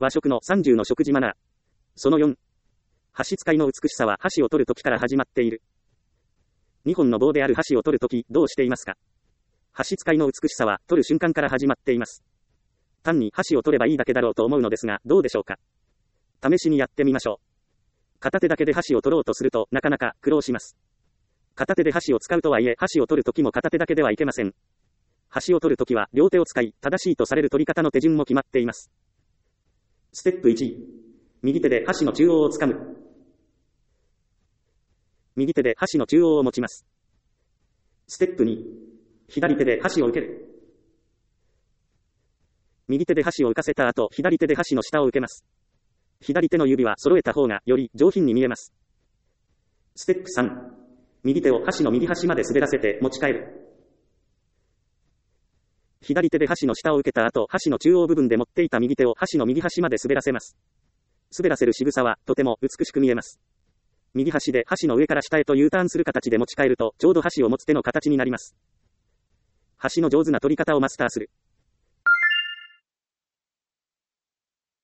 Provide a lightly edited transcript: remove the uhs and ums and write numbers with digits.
和食の30の食事マナー。その4。箸使いの美しさは箸を取るときから始まっている。2本の棒である箸を取るとき、どうしていますか？箸使いの美しさは取る瞬間から始まっています。単に箸を取ればいいだけだろうと思うのですが、どうでしょうか？試しにやってみましょう。片手だけで箸を取ろうとすると、なかなか苦労します。片手で箸を使うとはいえ、箸を取るときも片手だけではいけません。箸を取るときは両手を使い、正しいとされる取り方の手順も決まっています。ステップ1。右手で箸の中央をつかむ。右手で箸の中央を持ちます。ステップ2。左手で箸を受ける。右手で箸を浮かせた後、左手で箸の下を受けます。左手の指は揃えた方がより上品に見えます。ステップ3。右手を箸の右端まで滑らせて持ち帰る。左手で箸の下を受けた後、箸の中央部分で持っていた右手を箸の右端まで滑らせます。滑らせる仕草はとても美しく見えます。右端で箸の上から下へと U ターンする形で持ち帰ると、ちょうど箸を持つ手の形になります。箸の上手な取り方をマスターする。